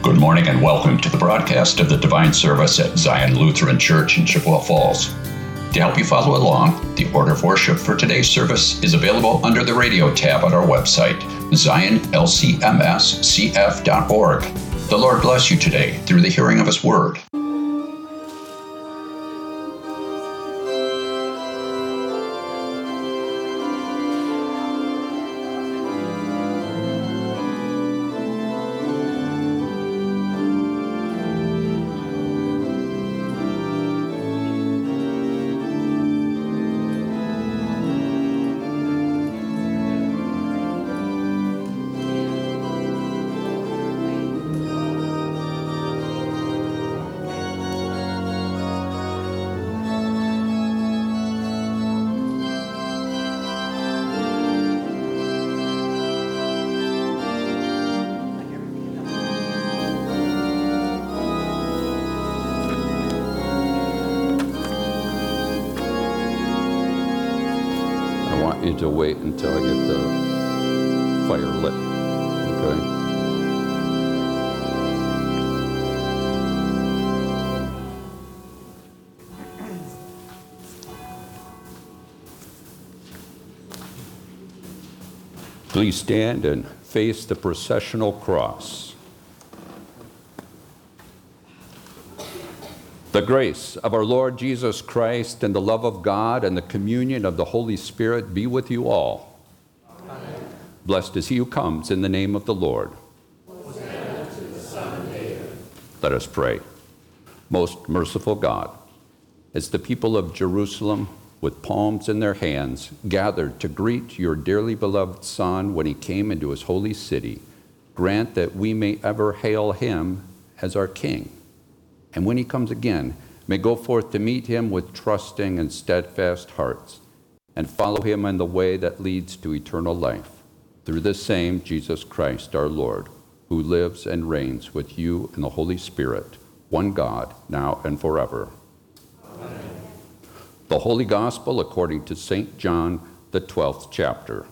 Good morning and welcome to the broadcast of the Divine Service at Zion Lutheran Church in Chippewa Falls. To help you follow along, the order of worship for today's service is available under the radio tab on our website, zionlcmscf.org. The Lord bless you today through the hearing of His Word. You to wait until I get the fire lit, okay? Please stand and face the processional cross. The grace of our Lord Jesus Christ and the love of God and the communion of the Holy Spirit be with you all. Amen. Blessed is he who comes in the name of the Lord. Hosanna to the Son of David. Let us pray. Most merciful God, as the people of Jerusalem, with palms in their hands, gathered to greet your dearly beloved Son when he came into his holy city, grant that we may ever hail him as our King. And when he comes again, may go forth to meet him with trusting and steadfast hearts, and follow him in the way that leads to eternal life, through the same Jesus Christ our Lord, who lives and reigns with you in the Holy Spirit, one God, now and forever. Amen. The Holy Gospel according to St. John, the 12th chapter.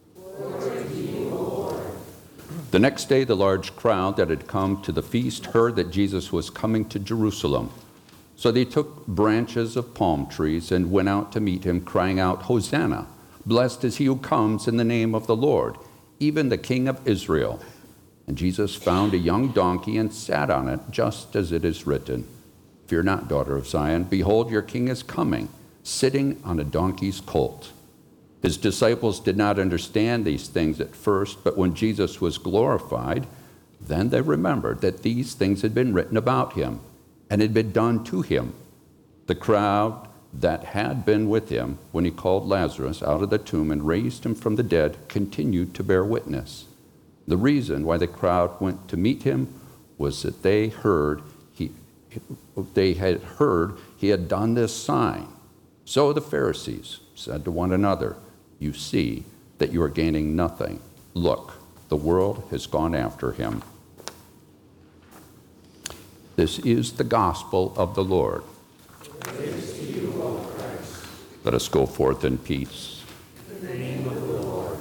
The next day, the large crowd that had come to the feast heard that Jesus was coming to Jerusalem. So they took branches of palm trees and went out to meet him, crying out, Hosanna! Blessed is he who comes in the name of the Lord, even the King of Israel. And Jesus found a young donkey and sat on it, just as it is written, Fear not, daughter of Zion. Behold, your king is coming, sitting on a donkey's colt. His disciples did not understand these things at first, but when Jesus was glorified, then they remembered that these things had been written about him and had been done to him. The crowd that had been with him when he called Lazarus out of the tomb and raised him from the dead continued to bear witness. The reason why the crowd went to meet him was that they had heard he had done this sign. So the Pharisees said to one another, You see that you are gaining nothing. Look, the world has gone after him. This is the gospel of the Lord. Praise to you, O Christ. Let us go forth in peace. In the name of the Lord.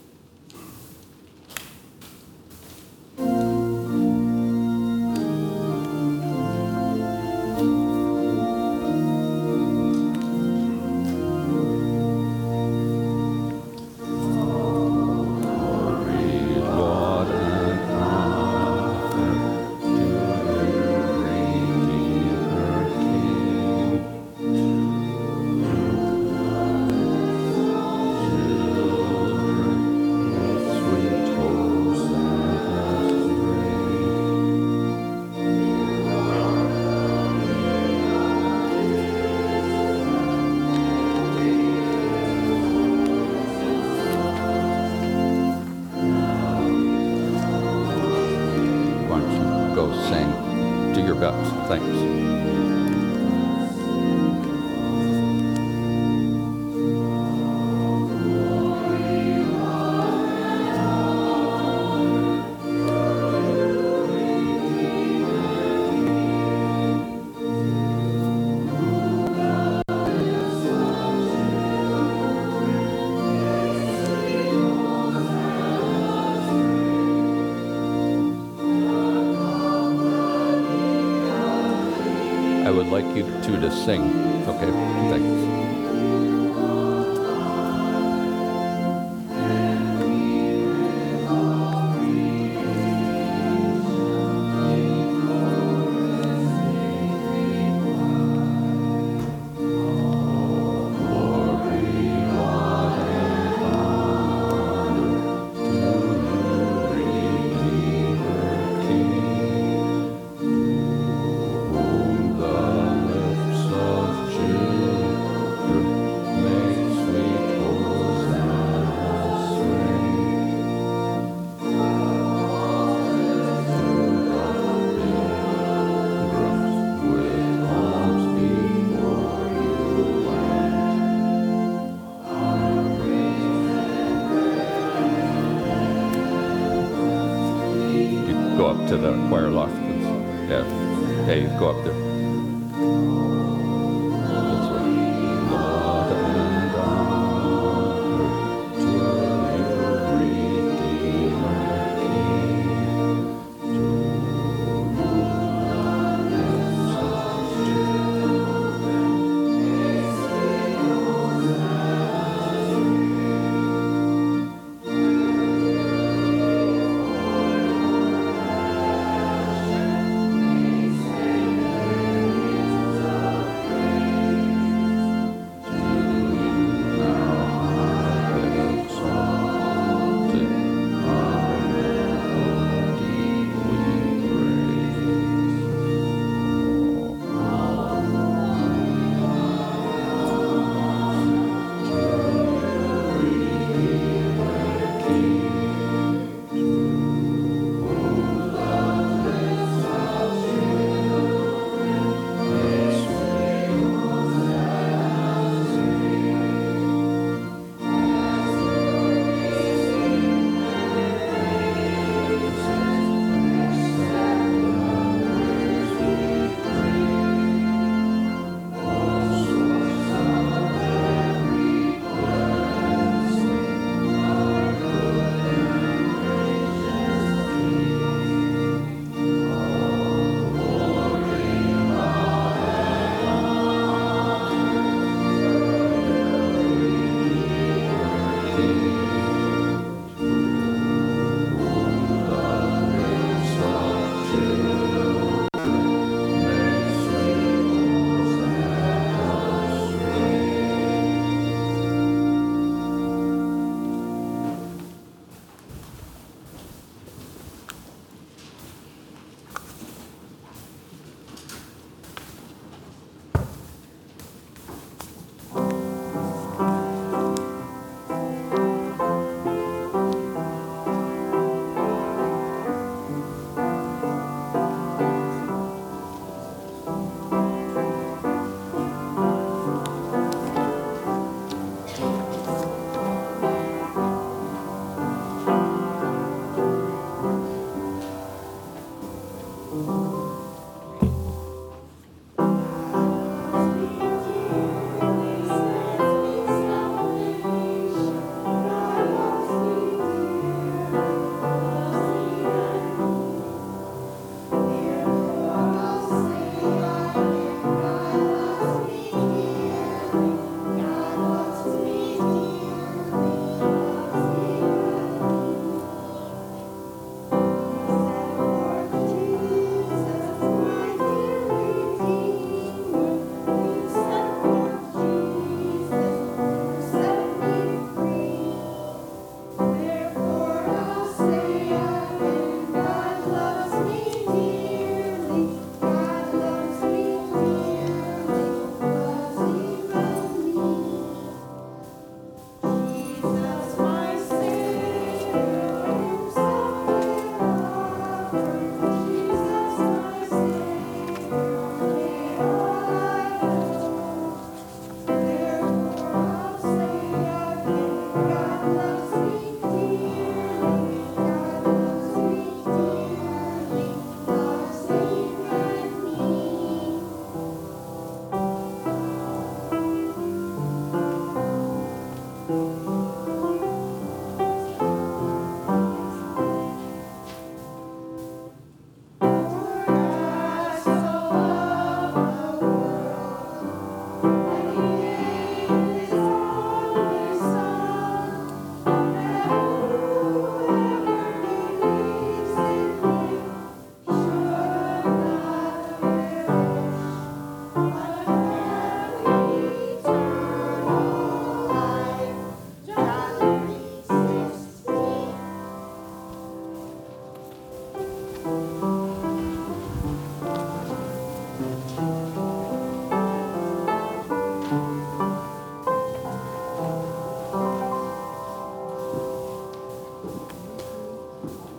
Thanks. I would like you two to sing. Okay, thanks. Go up to the choir loft, please. Yeah. Hey, go up there. That's right. Blood and honor to your Redeemer King. To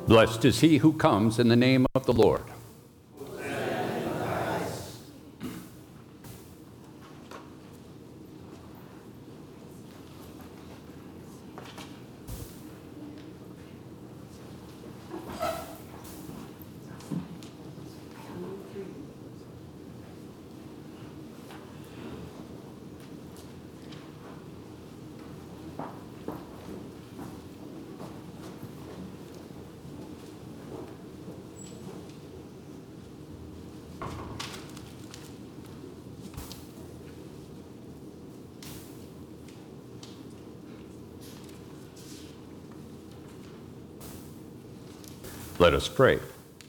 Blessed is he who comes in the name of the Lord. Let us pray.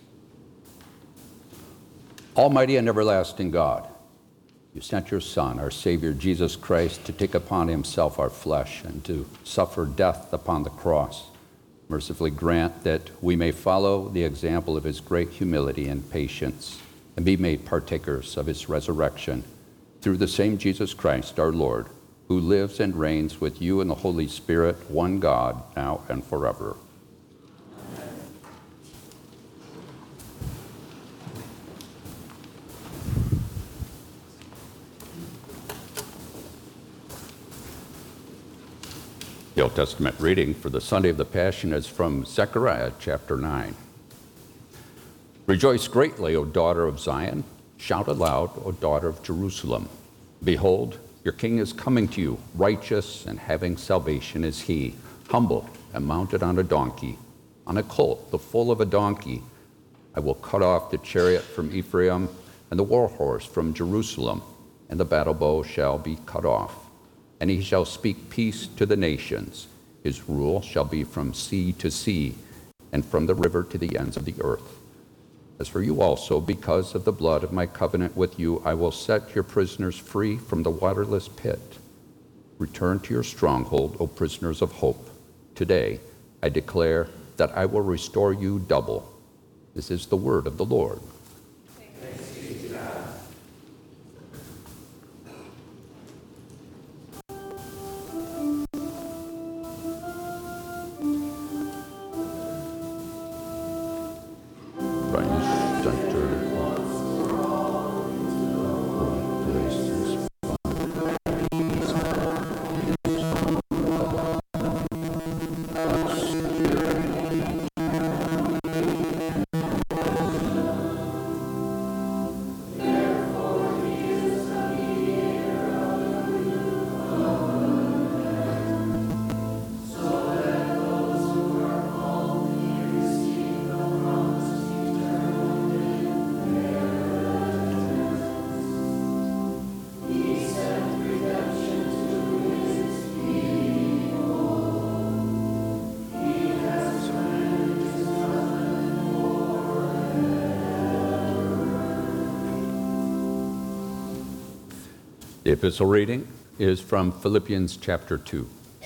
Almighty and everlasting God, you sent your Son, our Savior, Jesus Christ, to take upon himself our flesh and to suffer death upon the cross. Mercifully grant that we may follow the example of his great humility and patience and be made partakers of his resurrection through the same Jesus Christ, our Lord, who lives and reigns with you in the Holy Spirit, one God, now and forever. The Old Testament reading for the Sunday of the Passion is from Zechariah chapter 9. Rejoice greatly, O daughter of Zion. Shout aloud, O daughter of Jerusalem. Behold, your king is coming to you. Righteous and having salvation is he, humble and mounted on a donkey, on a colt, the foal of a donkey. I will cut off the chariot from Ephraim and the war horse from Jerusalem, and the battle bow shall be cut off. And he shall speak peace to the nations. His rule shall be from sea to sea, and from the river to the ends of the earth. As for you also, because of the blood of my covenant with you, I will set your prisoners free from the waterless pit. Return to your stronghold, O prisoners of hope. Today I declare that I will restore you double. This is the word of the Lord. Thanks be to God. The epistle reading is from Philippians chapter 2.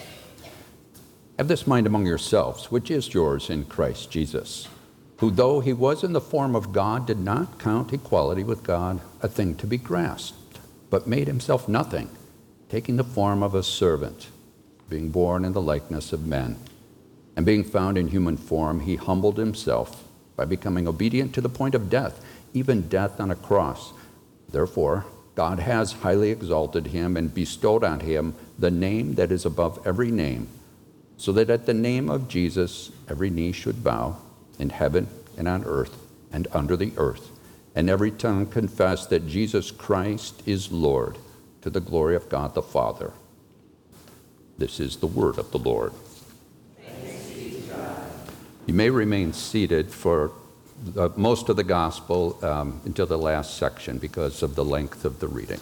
Have this mind among yourselves, which is yours in Christ Jesus, who though he was in the form of God, did not count equality with God a thing to be grasped, but made himself nothing, taking the form of a servant, being born in the likeness of men. And being found in human form, he humbled himself by becoming obedient to the point of death, even death on a cross. Therefore, God has highly exalted him and bestowed on him the name that is above every name, so that at the name of Jesus every knee should bow, in heaven and on earth and under the earth, and every tongue confess that Jesus Christ is Lord, to the glory of God the Father. This is the word of the Lord. Thanks be to God. You may remain seated for most of the gospel until the last section because of the length of the reading.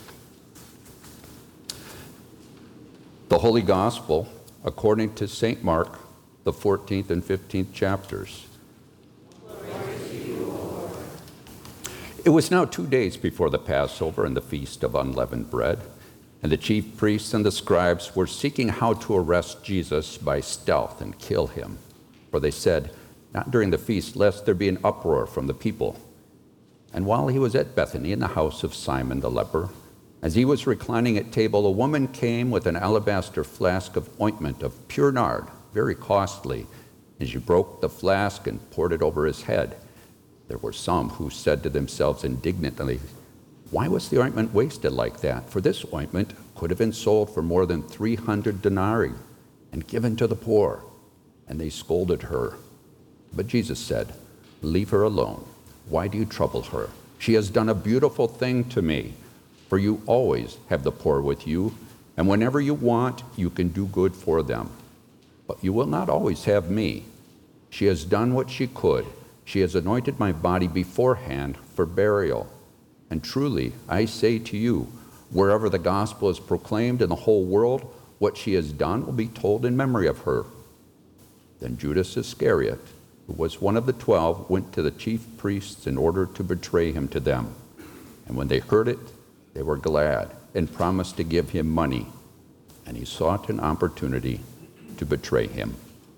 The Holy Gospel, according to St. Mark, the 14th and 15th chapters. It was now 2 days before the Passover and the Feast of Unleavened Bread, and the chief priests and the scribes were seeking how to arrest Jesus by stealth and kill him. For they said, "Not during the feast, lest there be an uproar from the people." And while he was at Bethany in the house of Simon the leper, as he was reclining at table, a woman came with an alabaster flask of ointment of pure nard, very costly, And she broke the flask and poured it over his head. There were some who said to themselves indignantly, "Why was the ointment wasted like that? For this ointment could have been sold for more than 300 denarii and given to the poor." And they scolded her. But Jesus said, "Leave her alone. Why do you trouble her? She has done a beautiful thing to me. For you always have the poor with you, and whenever you want, you can do good for them. But you will not always have me. She has done what she could. She has anointed my body beforehand for burial. And truly, I say to you, wherever the gospel is proclaimed in the whole world, what she has done will be told in memory of her." Then Judas Iscariot, who was one of the 12, went to the chief priests in order to betray him to them. And when they heard it, they were glad and promised to give him money. And he sought an opportunity to betray him.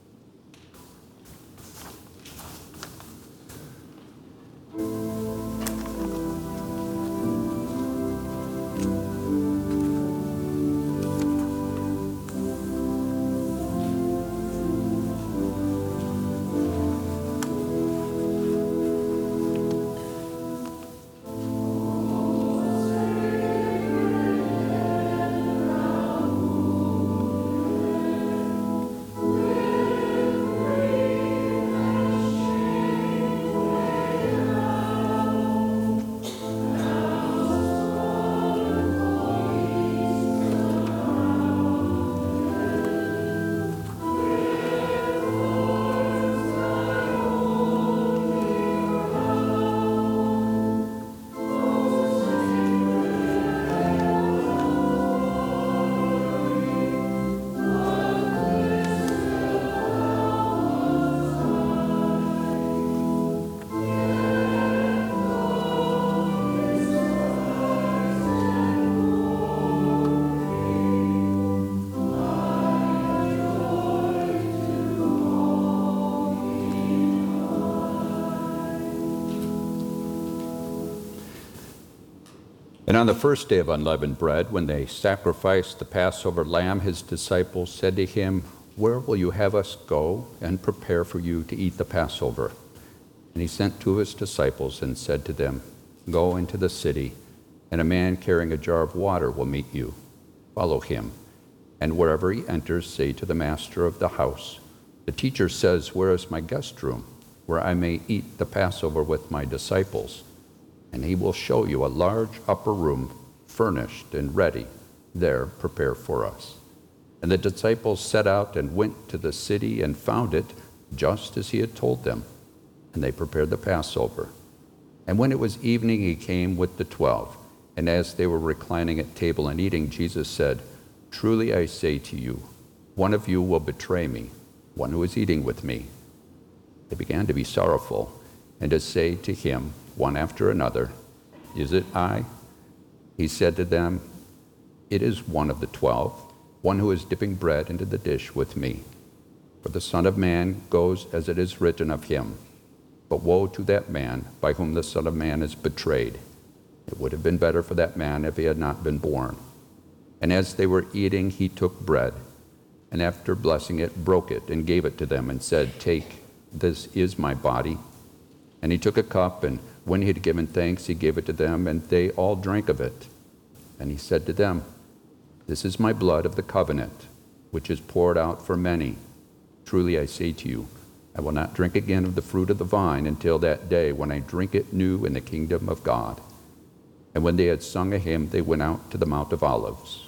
And on the first day of unleavened bread, when they sacrificed the Passover lamb, his disciples said to him, "Where will you have us go and prepare for you to eat the Passover?" And he sent two of his disciples and said to them, "Go into the city, and a man carrying a jar of water will meet you. Follow him. And wherever he enters, say to the master of the house, 'The teacher says, where is my guest room, where I may eat the Passover with my disciples?' And he will show you a large upper room, furnished and ready. There prepare for us." And the disciples set out and went to the city and found it just as he had told them. And they prepared the Passover. And when it was evening, he came with the 12. And as they were reclining at table and eating, Jesus said, "Truly I say to you, one of you will betray me, one who is eating with me." They began to be sorrowful and to say to him, one after another, "Is it I?" He said to them, "It is one of the 12, one who is dipping bread into the dish with me. For the Son of Man goes as it is written of him. But woe to that man by whom the Son of Man is betrayed. It would have been better for that man if he had not been born." And as they were eating, he took bread, and after blessing it, broke it and gave it to them and said, "Take, this is my body." And he took a cup, and when he had given thanks, he gave it to them, and they all drank of it. And he said to them, "This is my blood of the covenant, which is poured out for many. Truly I say to you, I will not drink again of the fruit of the vine until that day when I drink it new in the kingdom of God." And when they had sung a hymn, they went out to the Mount of Olives.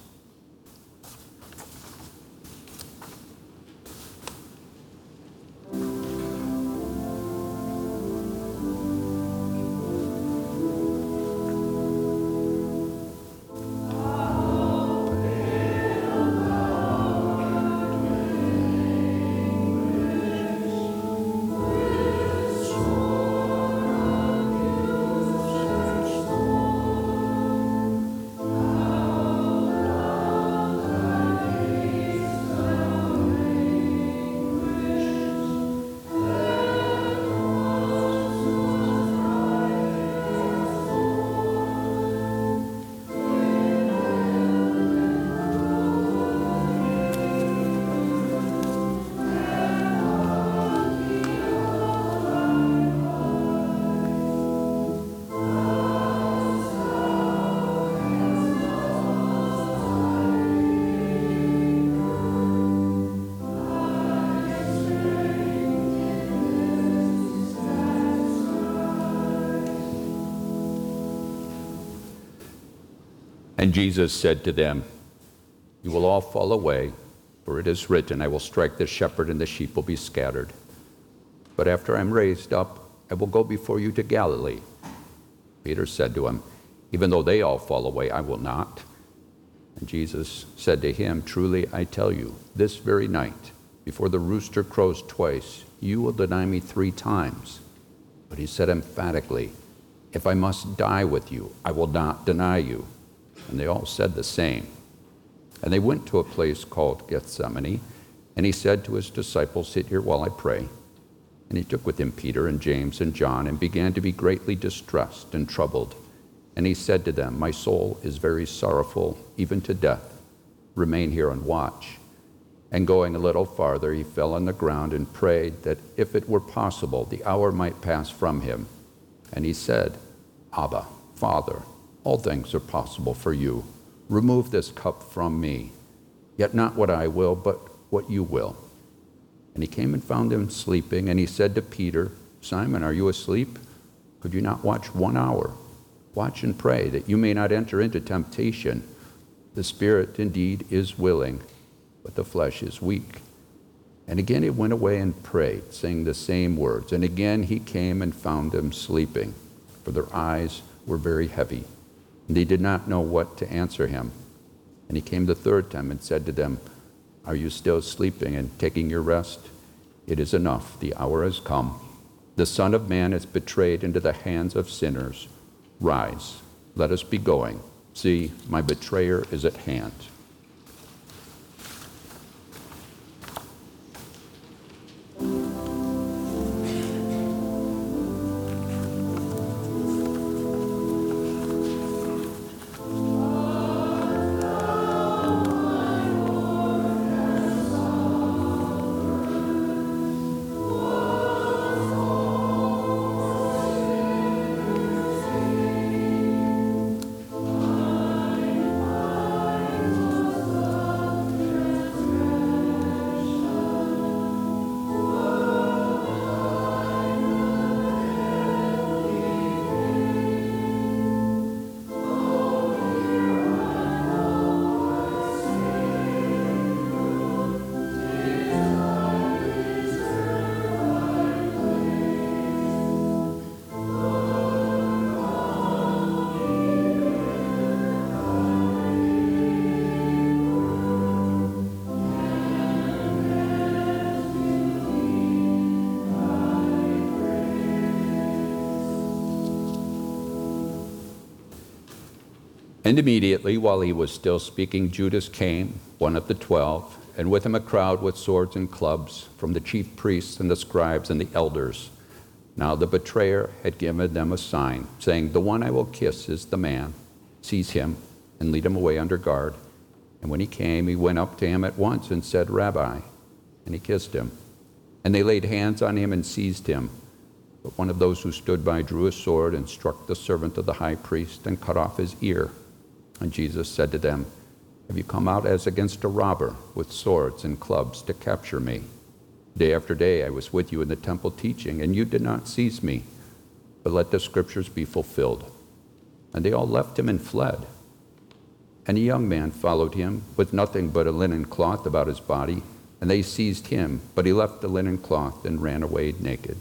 And Jesus said to them, "You will all fall away, for it is written, I will strike the shepherd and the sheep will be scattered. But after I am raised up, I will go before you to Galilee." Peter said to him, "Even though they all fall away, I will not." And Jesus said to him, "Truly I tell you, this very night, before the rooster crows twice, you will deny me 3 times. But he said emphatically, "If I must die with you, I will not deny you." And they all said the same. And they went to a place called Gethsemane, and he said to his disciples, "Sit here while I pray." And he took with him Peter and James and John, and began to be greatly distressed and troubled. And he said to them, "My soul is very sorrowful, even to death. Remain here and watch." And going a little farther, he fell on the ground and prayed that if it were possible, the hour might pass from him. And he said, "Abba, Father, all things are possible for you. Remove this cup from me. Yet not what I will, but what you will." And he came and found him sleeping, and he said to Peter, "Simon, are you asleep? Could you not watch 1 hour? Watch and pray, that you may not enter into temptation. The spirit indeed is willing, but the flesh is weak." And again he went away and prayed, saying the same words. And again he came and found them sleeping, for their eyes were very heavy, and they did not know what to answer him. And he came the 3rd time and said to them, "Are you still sleeping and taking your rest? It is enough, the hour has come. The Son of Man is betrayed into the hands of sinners. Rise, let us be going. See, my betrayer is at hand." And immediately, while he was still speaking, Judas came, one of the 12, and with him a crowd with swords and clubs from the chief priests and the scribes and the elders. Now the betrayer had given them a sign, saying, "The one I will kiss is the man. Seize him and lead him away under guard." And when he came, he went up to him at once and said, "Rabbi," and he kissed him. And they laid hands on him and seized him. But one of those who stood by drew a sword and struck the servant of the high priest and cut off his ear. And Jesus said to them, "Have you come out as against a robber with swords and clubs to capture me? Day after day I was with you in the temple teaching, and you did not seize me. But let the scriptures be fulfilled." And they all left him and fled. And a young man followed him with nothing but a linen cloth about his body, and they seized him, but he left the linen cloth and ran away naked.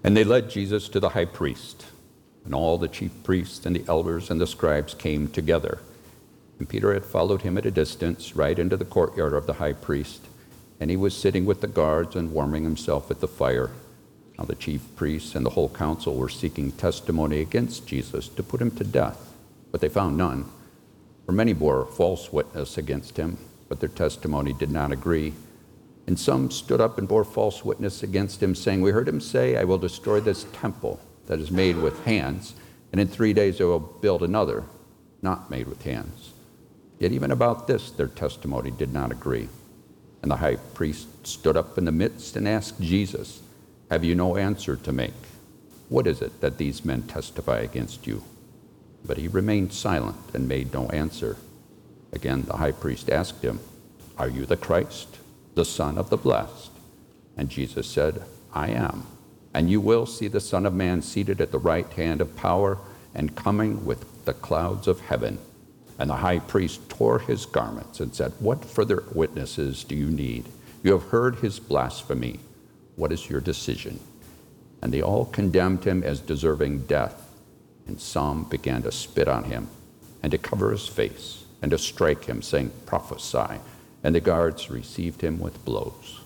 And they led Jesus to the high priest. And all the chief priests and the elders and the scribes came together. And Peter had followed him at a distance, right into the courtyard of the high priest. And he was sitting with the guards and warming himself at the fire. Now the chief priests and the whole council were seeking testimony against Jesus to put him to death, but they found none. For many bore false witness against him, but their testimony did not agree. And some stood up and bore false witness against him, saying, "We heard him say, 'I will destroy this temple that is made with hands, and in 3 days I will build another, not made with hands.' Yet even about this their testimony did not agree. And the high priest stood up in the midst and asked Jesus, 'Have you no answer to make? What is it that these men testify against you?' But he remained silent and made no answer. Again the high priest asked him, 'Are you the Christ, the Son of the Blessed?' And Jesus said, 'I am. And you will see the Son of Man seated at the right hand of power and coming with the clouds of heaven.' And the high priest tore his garments and said, 'What further witnesses do you need? You have heard his blasphemy. What is your decision?' And they all condemned him as deserving death. And some began to spit on him and to cover his face and to strike him, saying, 'Prophesy.' And the guards received him with blows.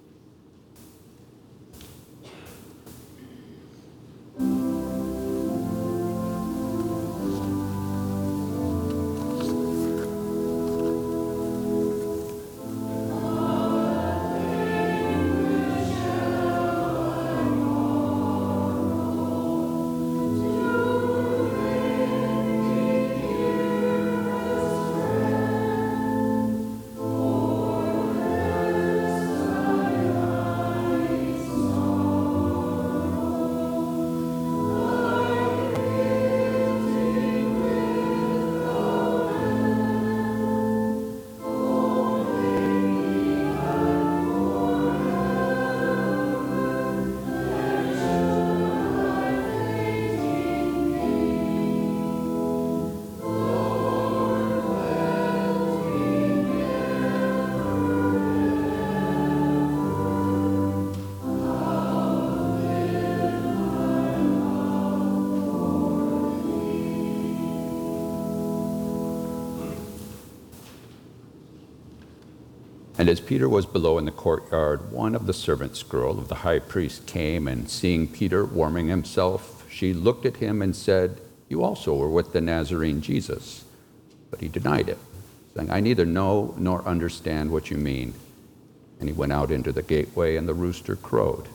And as Peter was below in the courtyard, one of the servants' girls of the high priest came, and seeing Peter warming himself, she looked at him and said, 'You also were with the Nazarene Jesus.' But he denied it, saying, 'I neither know nor understand what you mean.' And he went out into the gateway, and the rooster crowed.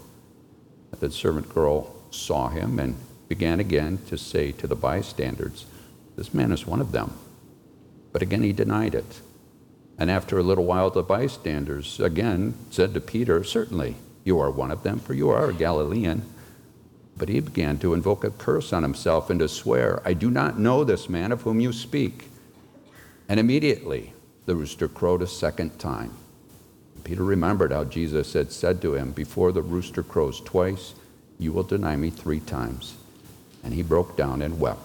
And the servant girl saw him and began again to say to the bystanders, 'This man is one of them.' But again he denied it. And after a little while, the bystanders again said to Peter, 'Certainly, you are one of them, for you are a Galilean.' But he began to invoke a curse on himself and to swear, 'I do not know this man of whom you speak.' And immediately the rooster crowed a second time. Peter remembered how Jesus had said to him, 'Before the rooster crows twice, you will deny me 3 times.' And he broke down and wept.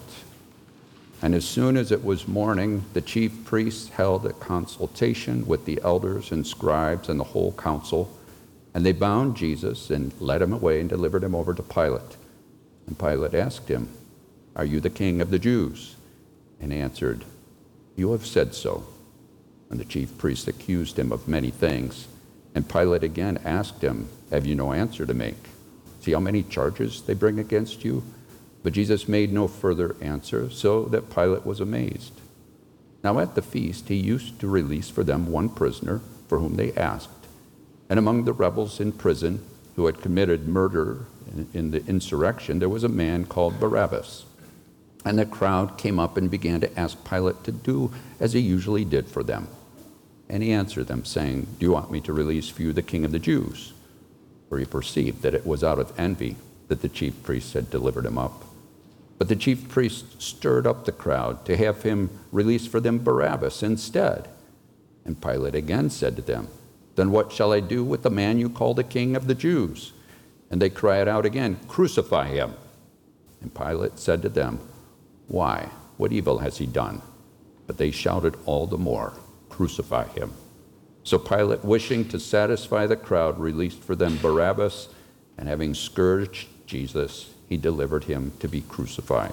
And as soon as it was morning, the chief priests held a consultation with the elders and scribes and the whole council, and they bound Jesus and led him away and delivered him over to Pilate. And Pilate asked him, 'Are you the king of the Jews?' And he answered, 'You have said so.' And the chief priests accused him of many things. And Pilate again asked him, 'Have you no answer to make? See how many charges they bring against you?' But Jesus made no further answer, so that Pilate was amazed. Now at the feast he used to release for them one prisoner for whom they asked. And among the rebels in prison who had committed murder in the insurrection, there was a man called Barabbas. And the crowd came up and began to ask Pilate to do as he usually did for them. And he answered them, saying, 'Do you want me to release for you the king of the Jews?' For he perceived that it was out of envy that the chief priests had delivered him up. But the chief priests stirred up the crowd to have him release for them Barabbas instead. And Pilate again said to them, 'Then what shall I do with the man you call the king of the Jews?' And they cried out again, 'Crucify him!' And Pilate said to them, 'Why? What evil has he done?' But they shouted all the more, 'Crucify him!' So Pilate, wishing to satisfy the crowd, released for them Barabbas, and having scourged Jesus, he delivered him to be crucified.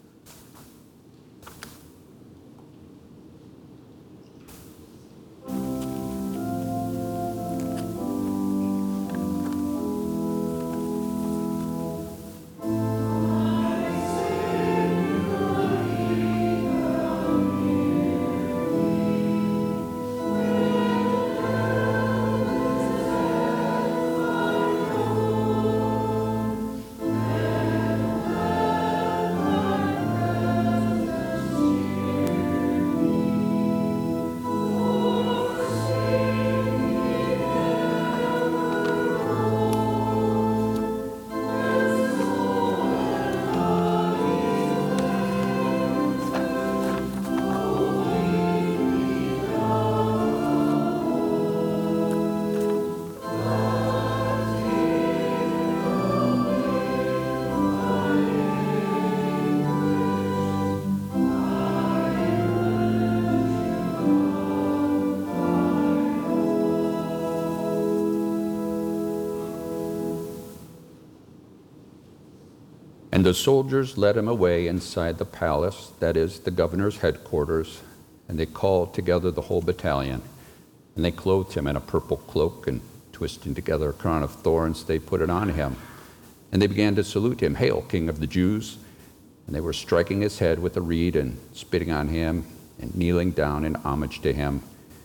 And the soldiers led him away inside the palace, that is, the governor's headquarters, and they called together the whole battalion. And they clothed him in a purple cloak, and twisting together a crown of thorns, they put it on him. And they began to salute him, "Hail, King of the Jews!" And they were striking his head with a reed and spitting on him and kneeling down in homage to him.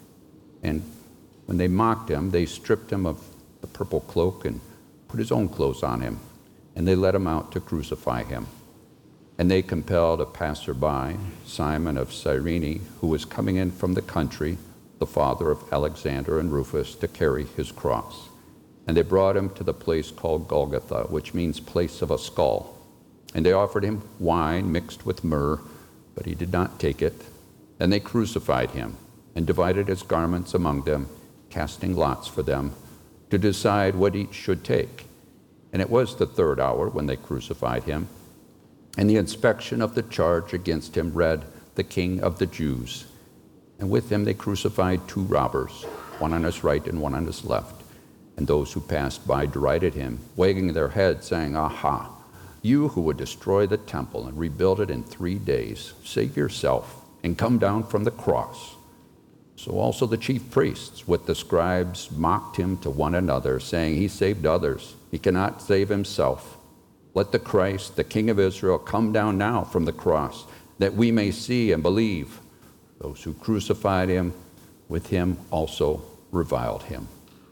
And when they mocked him, they stripped him of the purple cloak and put his own clothes on him. And they led him out to crucify him. And they compelled a passerby, Simon of Cyrene, who was coming in from the country, the father of Alexander and Rufus, to carry his cross. And they brought him to the place called Golgotha, which means place of a skull. And they offered him wine mixed with myrrh, but he did not take it. And they crucified him and divided his garments among them, casting lots for them to decide what each should take. And it was the third hour when they crucified him. And the inspection of the charge against him read, "The King of the Jews." And with him they crucified two robbers, one on his right and one on his left. And those who passed by derided him, wagging their heads, saying, "Aha, you who would destroy the temple and rebuild it in 3 days, save yourself and come down from the cross." So also the chief priests with the scribes mocked him to one another, saying, "He saved others. He cannot save himself. Let the Christ, the King of Israel, come down now from the cross, that we may see and believe." Those who crucified him with him also reviled him.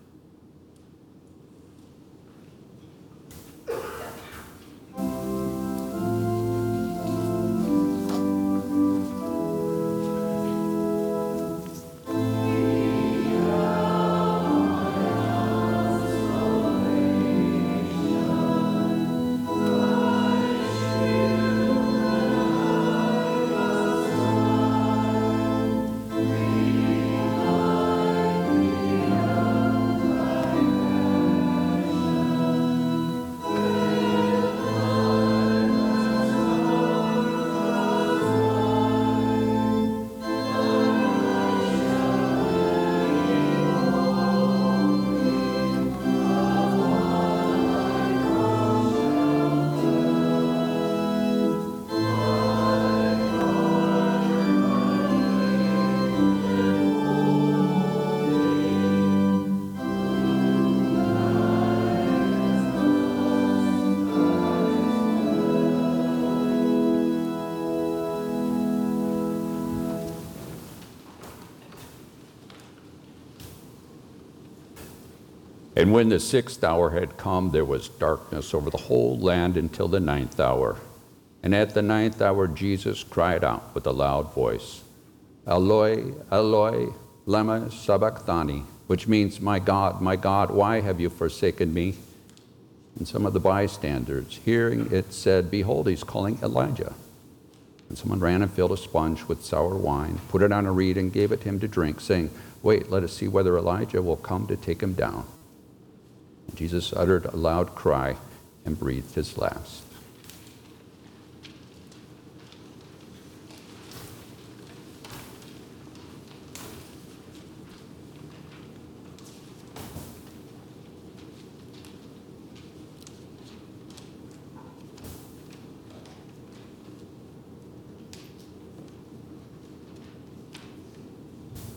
And when the 6th hour had come, there was darkness over the whole land until the 9th hour. And at the 9th hour, Jesus cried out with a loud voice, "Eloi, Eloi, lema sabachthani," which means, my God, why have you forsaken me?" And some of the bystanders, hearing it, said, "Behold, he's calling Elijah." And someone ran and filled a sponge with sour wine, put it on a reed, and gave it him to drink, saying, "Wait, let us see whether Elijah will come to take him down." And Jesus uttered a loud cry and breathed his last.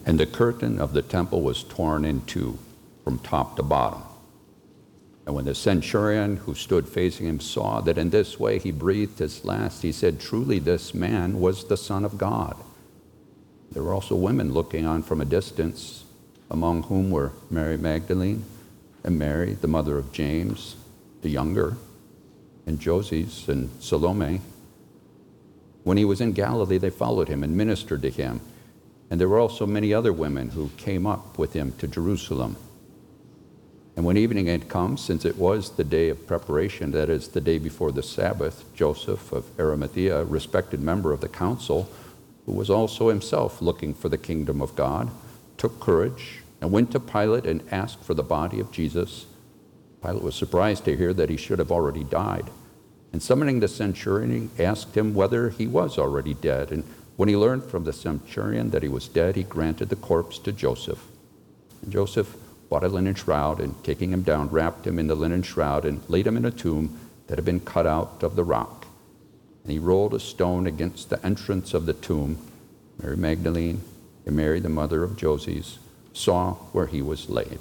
And the curtain of the temple was torn in two from top to bottom. And when the centurion who stood facing him saw that in this way he breathed his last, he said, "Truly this man was the Son of God." There were also women looking on from a distance, among whom were Mary Magdalene and Mary, the mother of James the younger, and Joses and Salome. When he was in Galilee, they followed him and ministered to him. And there were also many other women who came up with him to Jerusalem. And when evening had come, since it was the day of preparation, that is, the day before the Sabbath, Joseph of Arimathea, a respected member of the council, who was also himself looking for the kingdom of God, took courage and went to Pilate and asked for the body of Jesus. Pilate was surprised to hear that he should have already died. And summoning the centurion, he asked him whether he was already dead. And when he learned from the centurion that he was dead, he granted the corpse to Joseph. And Joseph bought a linen shroud, and taking him down, wrapped him in the linen shroud and laid him in a tomb that had been cut out of the rock. And he rolled a stone against the entrance of the tomb. Mary Magdalene and Mary, the mother of Joses, saw where he was laid.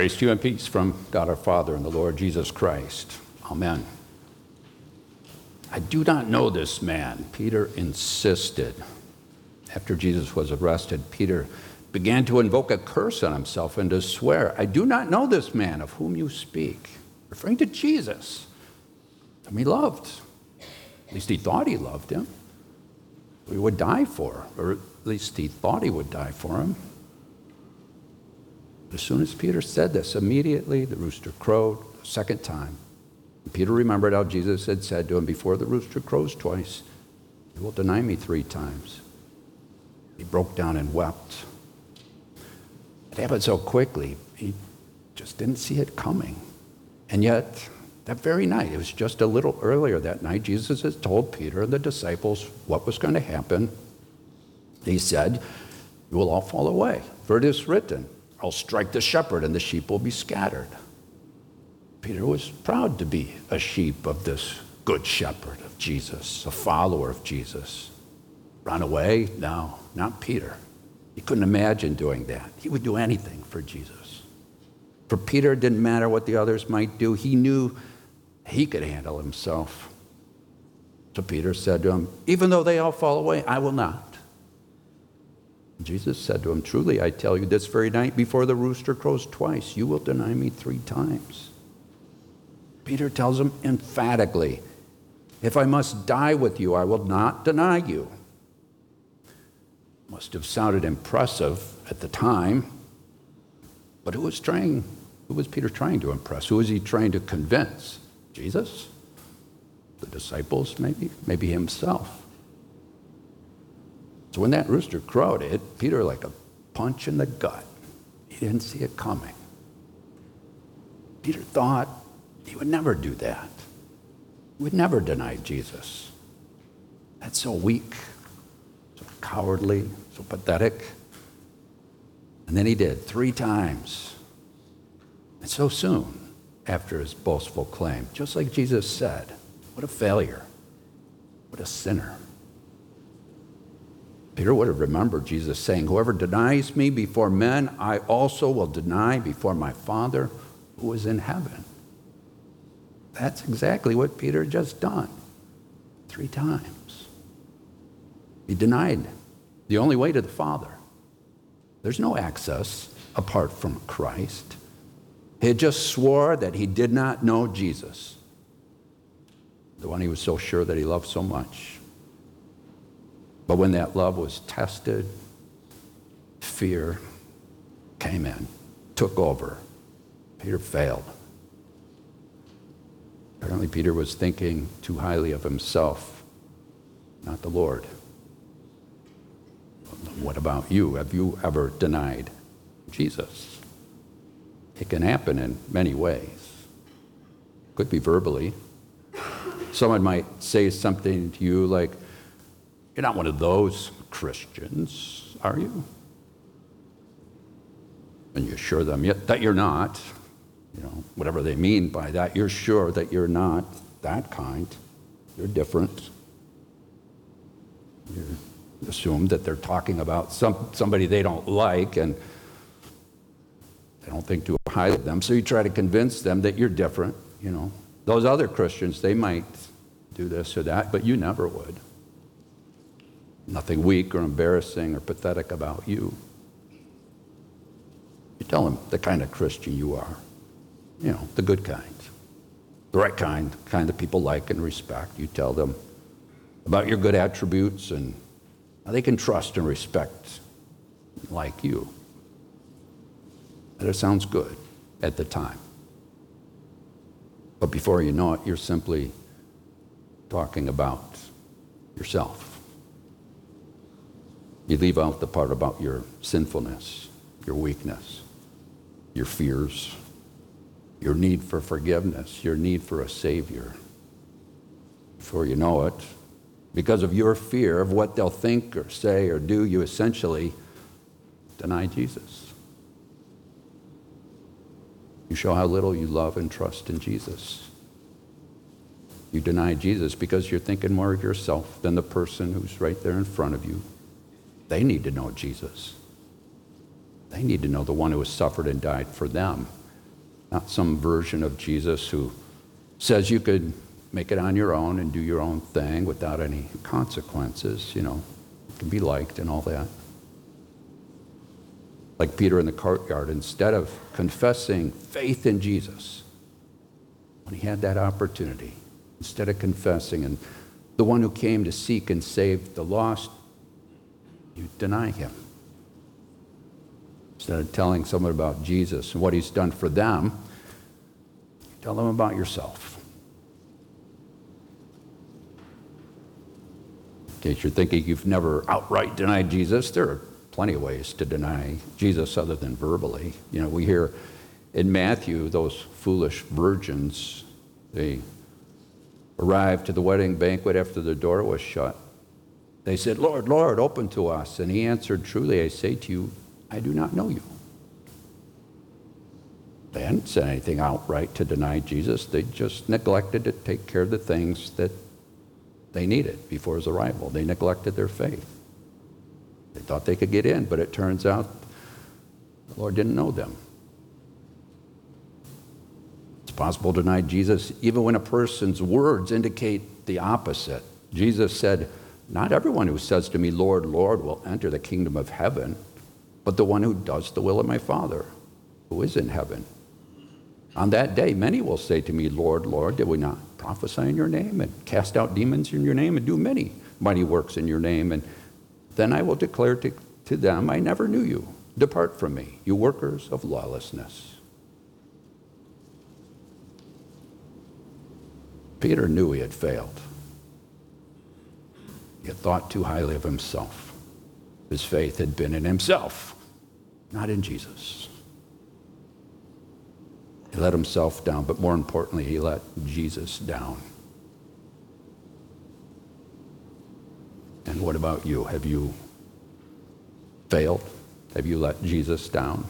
Grace to you and peace from God our Father and the Lord Jesus Christ. Amen. I do not know this man, Peter insisted. After Jesus was arrested, Peter began to invoke a curse on himself and to swear, I do not know this man of whom you speak, referring to Jesus, whom he loved. At least he thought he loved him. He would die for, or at least he thought he would die for him. As soon as Peter said this, immediately the rooster crowed a second time. And Peter remembered how Jesus had said to him, before the rooster crows twice, you will deny me 3 times. He broke down and wept. It happened so quickly, he just didn't see it coming. And yet, that very night, it was just a little earlier that night, Jesus had told Peter and the disciples what was going to happen. He said, you will all fall away, for it is written, I'll strike the shepherd and the sheep will be scattered. Peter was proud to be a sheep of this good shepherd of Jesus, a follower of Jesus. Run away? No, not Peter. He couldn't imagine doing that. He would do anything for Jesus. For Peter, it didn't matter what the others might do. He knew he could handle himself. So Peter said to him, even though they all fall away, I will not. Jesus said to him, truly, I tell you, this very night before the rooster crows twice, you will deny me 3 times. Peter tells him emphatically, if I must die with you, I will not deny you. Must have sounded impressive at the time, but who was Peter trying to impress? Who was he trying to convince? Jesus? The disciples, maybe himself. So when that rooster crowed, it hit Peter like a punch in the gut. He didn't see it coming. Peter thought he would never do that. He would never deny Jesus. That's so weak, so cowardly, so pathetic. And then he did 3 times. And so soon after his boastful claim, just like Jesus said, what a failure, what a sinner. Peter would have remembered Jesus saying, whoever denies me before men, I also will deny before my Father who is in heaven. That's exactly what Peter had just done 3 times. He denied the only way to the Father. There's no access apart from Christ. He had just swore that he did not know Jesus, the one he was so sure that he loved so much. But when that love was tested, fear came in, took over. Peter failed. Apparently, Peter was thinking too highly of himself, not the Lord. What about you? Have you ever denied Jesus? It can happen in many ways. Could be verbally. Someone might say something to you like, you're not one of those Christians, are you? And you assure them that you're not. Whatever they mean by that, you're sure that you're not that kind. You're different. You assume that they're talking about somebody they don't like, and they don't think too highly of them, so you try to convince them that you're different. Those other Christians, they might do this or that, but you never would. Nothing weak or embarrassing or pathetic about you. You tell them the kind of Christian you are. The good kind. The right kind that people like and respect. You tell them about your good attributes and how they can trust and respect like you. And it sounds good at the time. But before you know it, you're simply talking about yourself. You leave out the part about your sinfulness, your weakness, your fears, your need for forgiveness, your need for a Savior. Before you know it, because of your fear of what they'll think or say or do, you essentially deny Jesus. You show how little you love and trust in Jesus. You deny Jesus because you're thinking more of yourself than the person who's right there in front of you. They need to know Jesus. They need to know the one who has suffered and died for them not some version of Jesus who says you could make it on your own and do your own thing without any consequences, you can be liked and all that. Like Peter in the courtyard, instead of confessing faith in Jesus, when he had that opportunity, instead of confessing and the one who came to seek and save the lost, you deny him. Instead of telling someone about Jesus and what he's done for them, tell them about yourself. In case you're thinking you've never outright denied Jesus, there are plenty of ways to deny Jesus other than verbally. We hear in Matthew those foolish virgins, they arrived to the wedding banquet after the door was shut. They said, "Lord, Lord, open to us." And he answered, "Truly I say to you, I do not know you." They hadn't said anything outright to deny Jesus. They just neglected to take care of the things that they needed before his arrival. They neglected their faith. They thought they could get in, but it turns out the Lord didn't know them. It's possible to deny Jesus even when a person's words indicate the opposite. Jesus said, "Not everyone who says to me, 'Lord, Lord,' will enter the kingdom of heaven, but the one who does the will of my Father who is in heaven. On that day, many will say to me, 'Lord, Lord, did we not prophesy in your name and cast out demons in your name and do many mighty works in your name?' And then I will declare to them, 'I never knew you. Depart from me, you workers of lawlessness.'" Peter knew he had failed. He had thought too highly of himself. His faith had been in himself, not in Jesus. He let himself down, but more importantly, he let Jesus down. And what about you? Have you failed? Have you let Jesus down?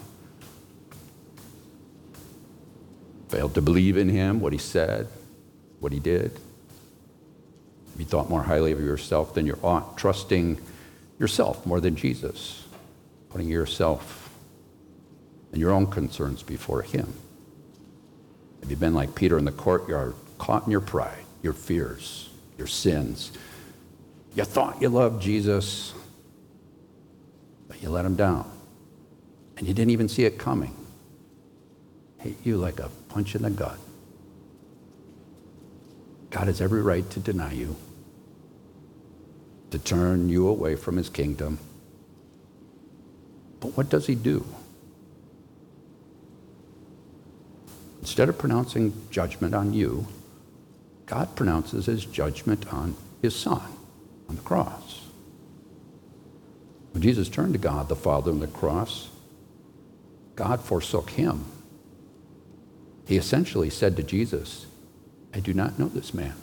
Failed to believe in him, what he said, what he did? Have you thought more highly of yourself than you ought, trusting yourself more than Jesus, putting yourself and your own concerns before him? Have you been like Peter in the courtyard, caught in your pride, your fears, your sins? You thought you loved Jesus, but you let him down. And you didn't even see it coming. Hit you like a punch in the gut. God has every right to deny you, to turn you away from his kingdom. But what does he do? Instead of pronouncing judgment on you, God pronounces his judgment on his Son on the cross. When Jesus turned to God the Father on the cross, God forsook him. He essentially said to Jesus, "I do not know this man."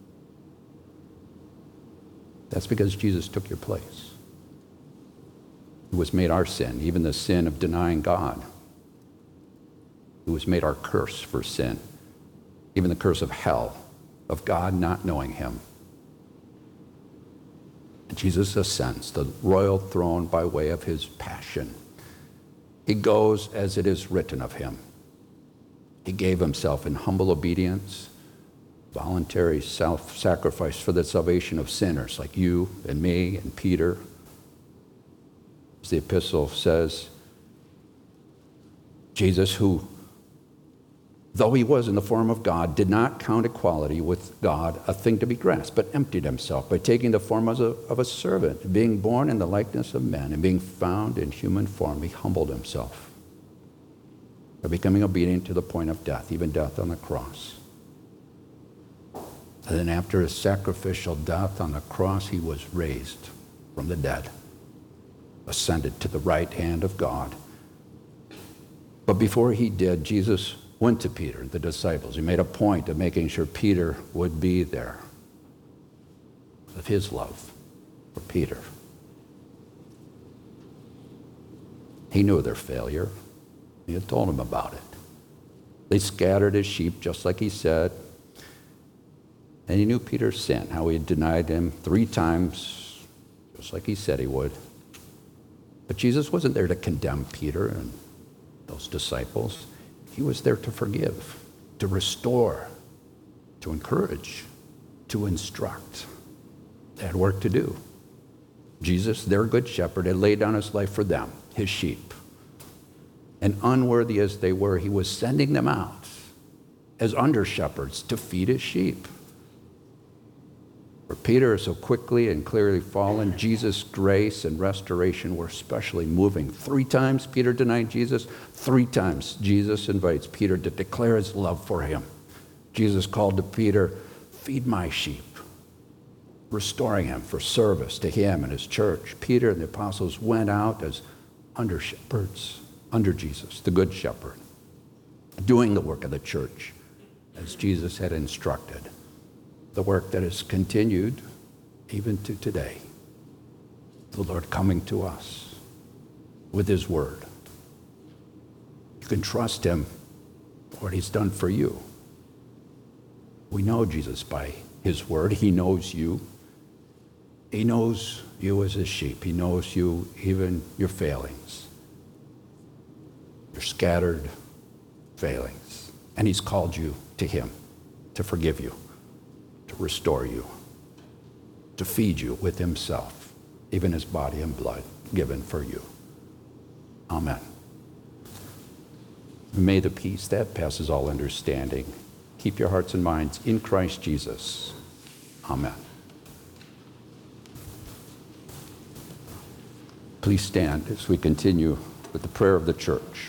That's because Jesus took your place. It was made our sin, even the sin of denying God. It was made our curse for sin, even the curse of hell, of God not knowing him. And Jesus ascends the royal throne by way of his passion. He goes as it is written of him. He gave himself in humble obedience, voluntary self-sacrifice for the salvation of sinners like you and me and Peter. As the epistle says, Jesus, who, though he was in the form of God, did not count equality with God a thing to be grasped, but emptied himself by taking the form of a servant, being born in the likeness of men, and being found in human form, he humbled himself by becoming obedient to the point of death, even death on the cross. And then after his sacrificial death on the cross, he was raised from the dead, ascended to the right hand of God. But before he did, Jesus went to Peter and the disciples. He made a point of making sure Peter would be there, of his love for Peter. He knew their failure. He had told them about it. They scattered as sheep, just like he said. And he knew Peter's sin, how he had denied him 3 times, just like he said he would. But Jesus wasn't there to condemn Peter and those disciples. He was there to forgive, to restore, to encourage, to instruct. They had work to do. Jesus, their good shepherd, had laid down his life for them, his sheep. And unworthy as they were, he was sending them out as under-shepherds to feed his sheep. For Peter so quickly and clearly fallen, Jesus' grace and restoration were especially moving. 3 times Peter denied Jesus. 3 times Jesus invites Peter to declare his love for him. Jesus called to Peter, feed my sheep, restoring him for service to him and his church. Peter and the apostles went out as under-shepherds, under Jesus, the good shepherd, doing the work of the church as Jesus had instructed. The work that has continued even to today. The Lord coming to us with his word. You can trust him for what he's done for you. We know Jesus by his word. He knows you. He knows you as his sheep. He knows you, even your failings, your scattered failings. And he's called you to him to forgive you, to restore you, to feed you with himself, even his body and blood given for you. Amen. May the peace that passes all understanding keep your hearts and minds in Christ Jesus. Amen. Please stand as we continue with the prayer of the church.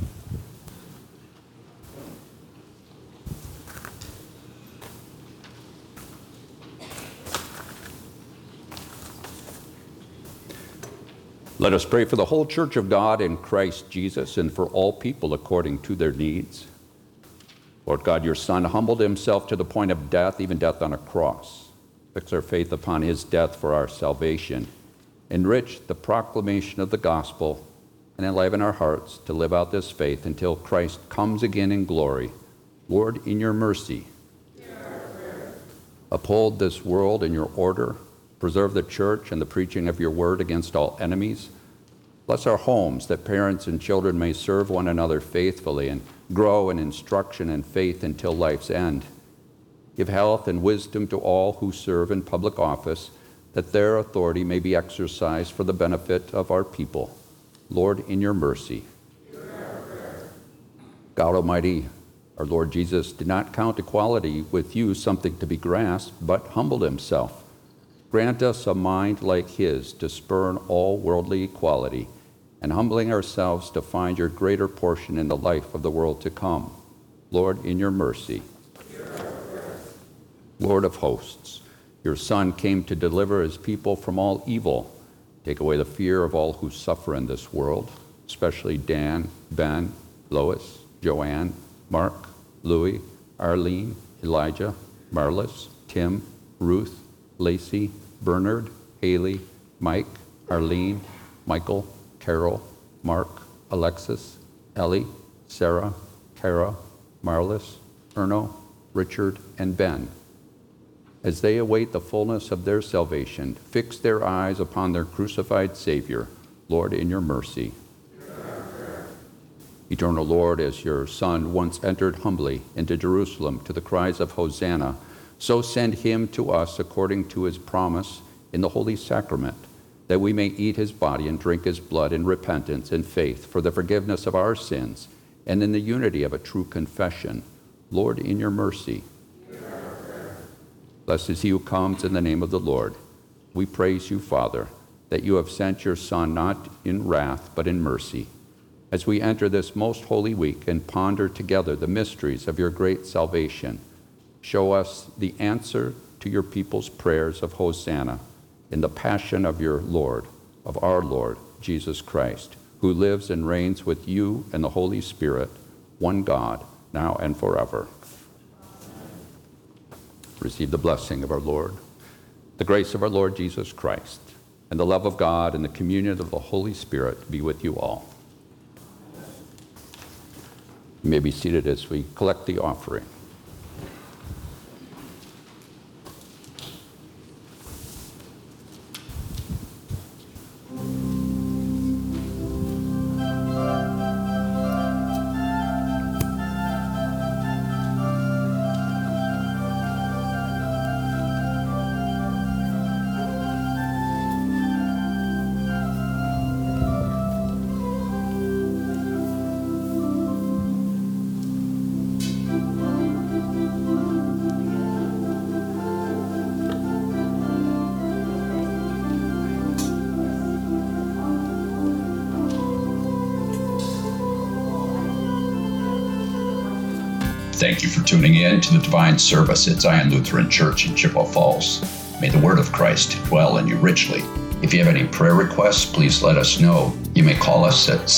Let us pray for the whole church of God in Christ Jesus and for all people according to their needs. Lord God, your Son humbled himself to the point of death, even death on a cross. Fix our faith upon his death for our salvation. Enrich the proclamation of the gospel and enliven our hearts to live out this faith until Christ comes again in glory. Lord, in your mercy, uphold this world in your order. Preserve the church and the preaching of your word against all enemies. Bless our homes that parents and children may serve one another faithfully and grow in instruction and faith until life's end. Give health and wisdom to all who serve in public office, that their authority may be exercised for the benefit of our people. Lord, in your mercy. God Almighty, our Lord Jesus did not count equality with you something to be grasped, but humbled himself. Grant us a mind like his to spurn all worldly equality, and humbling ourselves to find your greater portion in the life of the world to come. Lord, in your mercy. Lord of hosts, your Son came to deliver his people from all evil. Take away the fear of all who suffer in this world, especially Dan, Ben, Lois, Joanne, Mark, Louis, Arlene, Elijah, Marlis, Tim, Ruth, Lacey, Bernard, Haley, Mike, Arlene, Michael, Carol, Mark, Alexis, Ellie, Sarah, Kara, Marlis, Erno, Richard, and Ben. As they await the fullness of their salvation, fix their eyes upon their crucified Savior. Lord, in your mercy. Eternal Lord, as your Son once entered humbly into Jerusalem to the cries of Hosanna, so send him to us according to his promise in the Holy Sacrament, that we may eat his body and drink his blood in repentance and faith for the forgiveness of our sins and in the unity of a true confession. Lord, in your mercy. Blessed is he who comes in the name of the Lord. We praise you, Father, that you have sent your Son not in wrath but in mercy. As we enter this most holy week and ponder together the mysteries of your great salvation, show us the answer to your people's prayers of Hosanna in the passion of your Lord, of our Lord, Jesus Christ, who lives and reigns with you and the Holy Spirit, one God, now and forever. Receive the blessing of our Lord, the grace of our Lord Jesus Christ, and the love of God and the communion of the Holy Spirit be with you all. You may be seated as we collect the offering. Thank you for tuning in to the Divine Service at Zion Lutheran Church in Chippewa Falls. May the word of Christ dwell in you richly. If you have any prayer requests, please let us know. You may call us at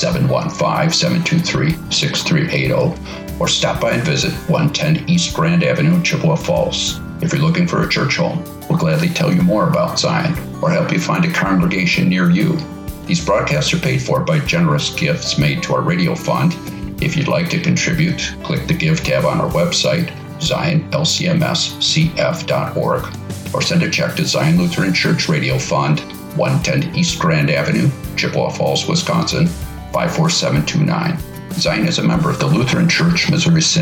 715-723-6380 or stop by and visit 110 East Grand Avenue in Chippewa Falls. If you're looking for a church home, we'll gladly tell you more about Zion or help you find a congregation near you. These broadcasts are paid for by generous gifts made to our radio fund. If you'd like to contribute, click the Give tab on our website, zionlcmscf.org, or send a check to Zion Lutheran Church Radio Fund, 110 East Grand Avenue, Chippewa Falls, Wisconsin, 54729. Zion is a member of the Lutheran Church Missouri Synod.